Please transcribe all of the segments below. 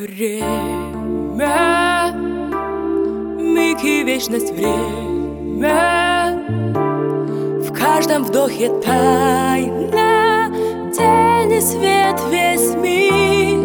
Время, миг и вечность, время. В каждом вдохе тайна, день и свет, весь мир.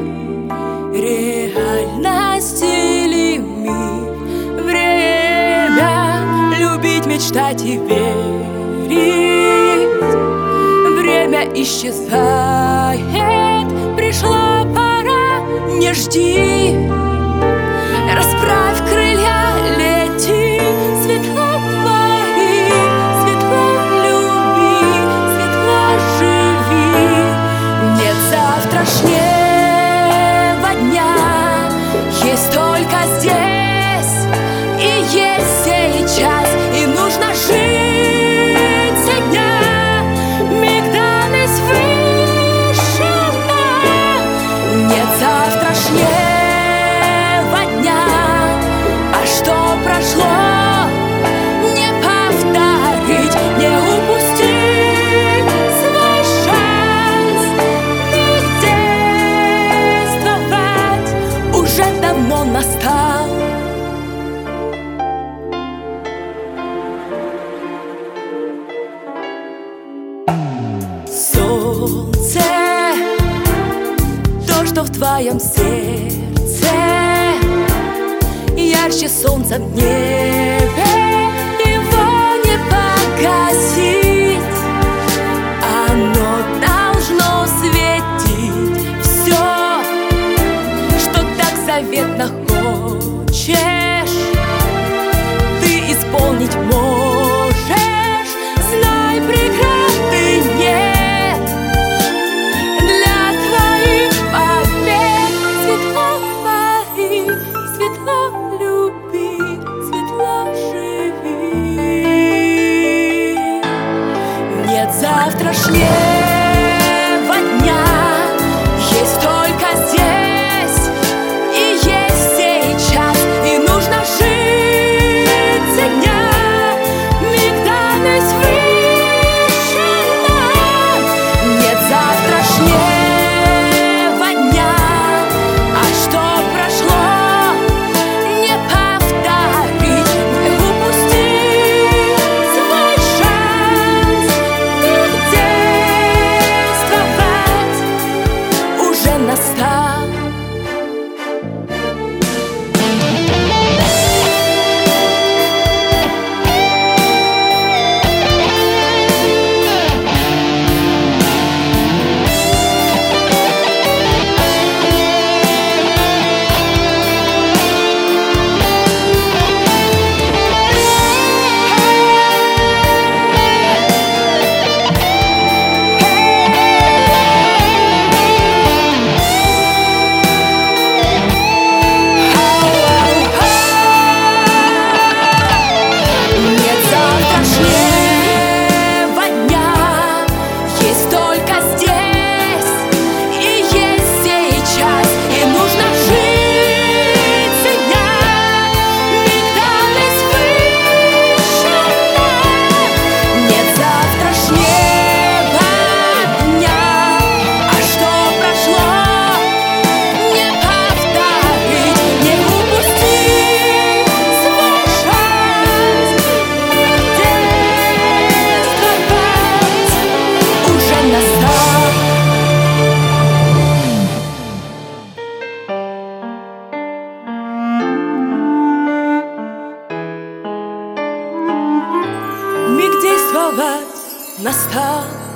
Реальность или миф. Время, любить, мечтать и верить. Время исчезает, пришла пора, не жди. Расправь крылья, лети, светло твори, светло люби, светло живи. Нет завтрашнего дня, есть только здесь и есть сейчас. И нужно жить сегодня, миг данный свыше нам. Нет завтрашнего дня, а что прошло, не повторить, не упустить свой шанс. Миг действовать уже давно настал. Солнце, то, что в твоем сердце, ярче солнца в небе, его не погасить. Оно должно светить все, что так заветно хочешь, ты исполнить можешь. Знай, преграды нет для твоих побед. Светло твори, светло люби, светло живи. Нет завтрашнего дня, есть только здесь и есть сейчас. И нужно жить сегодня, миг данный свыше нам. Нет завтрашнего дня, а что прошло, не повторить, не упустить свой шанс. Миг действовать уже настал. Нет завтрашнего дня, есть только здесь и есть сейчас. И нужно жить сегодня, миг данный свыше нам. Нет завтрашнего дня, а что прошло, не повторить, не упустить свой шанс. Действовать уже настал. Миг действовать настал.